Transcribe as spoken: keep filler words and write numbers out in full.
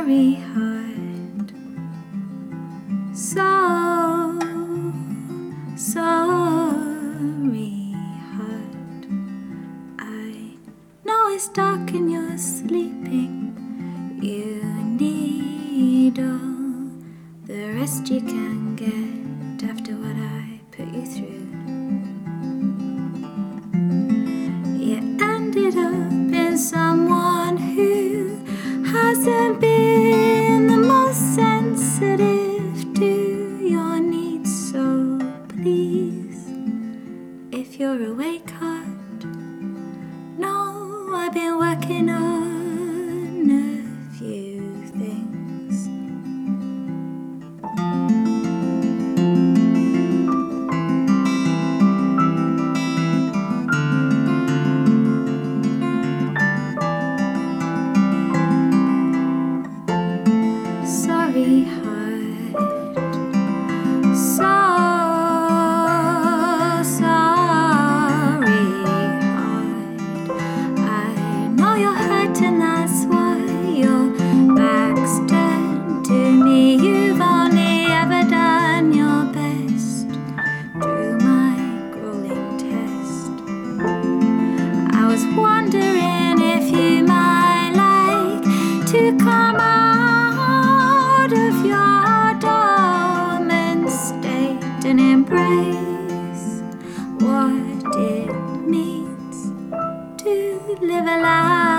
sorry heart, so sorry heart. I know it's dark and you're sleeping. You need all the rest you can get after what I put you through. You ended up in someone who hasn't been the most sensitive to your needs. So please, if you're awake heart, know I've been working on a few things. Sorry heart, so sorry heart. I know you're hurting, that's why your back's turned to me. You've only ever done your best through my grueling test. I was wondering if you might like to come out of your dormant state and embrace what it means to live a life